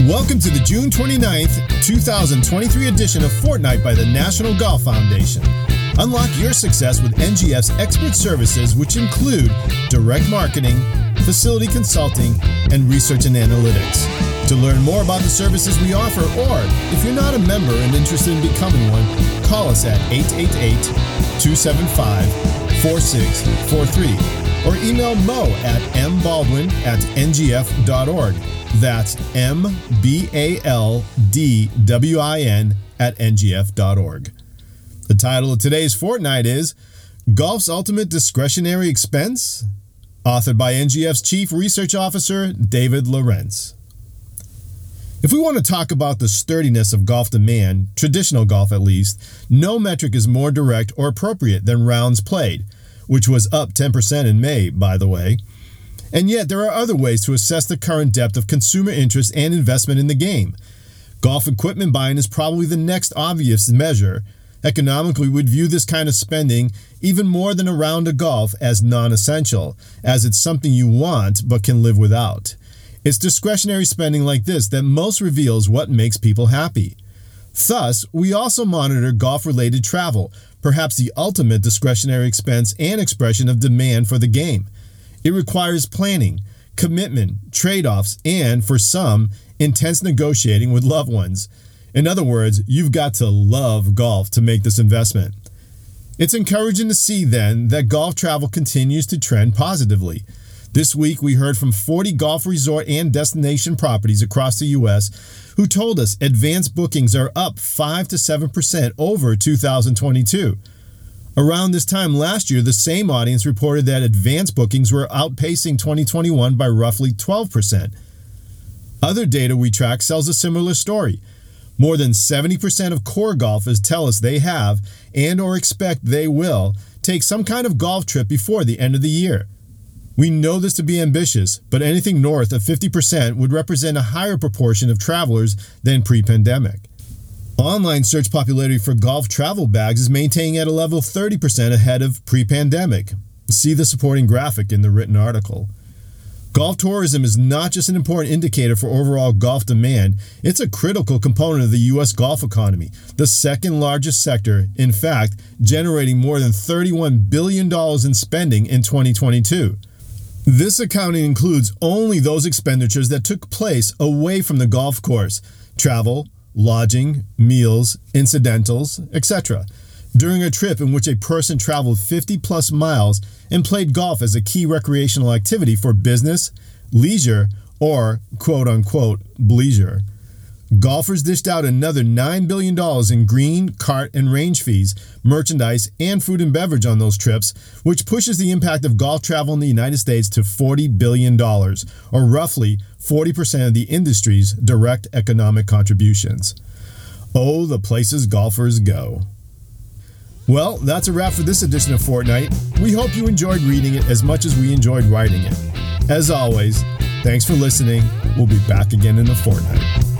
Welcome to the June 29th, 2023 edition of Fortnite by the National Golf Foundation. Unlock your success with NGF's expert services, which include direct marketing, facility consulting, and research and analytics. To learn more about the services we offer, or if you're not a member and interested in becoming one, call us at 888-275-4643 or email mo@mbaldwin@ngf.org. That's mbaldwin@ngf.org. The title of today's Fortnite is Golf's Ultimate Discretionary Expense, authored by NGF's Chief Research Officer, David Lorenz. If we want to talk about the sturdiness of golf demand, traditional golf at least, no metric is more direct or appropriate than rounds played, which was up 10% in May, by the way. And yet, there are other ways to assess the current depth of consumer interest and investment in the game. Golf equipment buying is probably the next obvious measure. Economically, we'd view this kind of spending, even more than a round of golf, as non-essential, as it's something you want but can live without. It's discretionary spending like this that most reveals what makes people happy. Thus, we also monitor golf-related travel, perhaps the ultimate discretionary expense and expression of demand for the game. It requires planning, commitment, trade-offs, and, for some, intense negotiating with loved ones. In other words, you've got to love golf to make this investment. It's encouraging to see, then, that golf travel continues to trend positively. This week, we heard from 40 golf resort and destination properties across the U.S. who told us advanced bookings are up 5 to 7% over 2022. Around this time last year, the same audience reported that advanced bookings were outpacing 2021 by roughly 12%. Other data we track tells a similar story. More than 70% of core golfers tell us they have, and or expect they will, take some kind of golf trip before the end of the year. We know this to be ambitious, but anything north of 50% would represent a higher proportion of travelers than pre-pandemic. Online search popularity for golf travel bags is maintaining at a level 30% ahead of pre-pandemic. See the supporting graphic in the written article. Golf tourism is not just an important indicator for overall golf demand, it's a critical component of the U.S. golf economy, the second largest sector, in fact, generating more than $31 billion in spending in 2022. This accounting includes only those expenditures that took place away from the golf course: travel, lodging, meals, incidentals, etc., during a trip in which a person traveled 50-plus miles and played golf as a key recreational activity for business, leisure, or quote-unquote bleisure. Golfers dished out another $9 billion in green, cart, and range fees, merchandise, and food and beverage on those trips, which pushes the impact of golf travel in the United States to $40 billion, or roughly 40% of the industry's direct economic contributions. Oh, the places golfers go. Well, that's a wrap for this edition of Fortnite. We hope you enjoyed reading it as much as we enjoyed writing it. As always, thanks for listening. We'll be back again in a fortnight.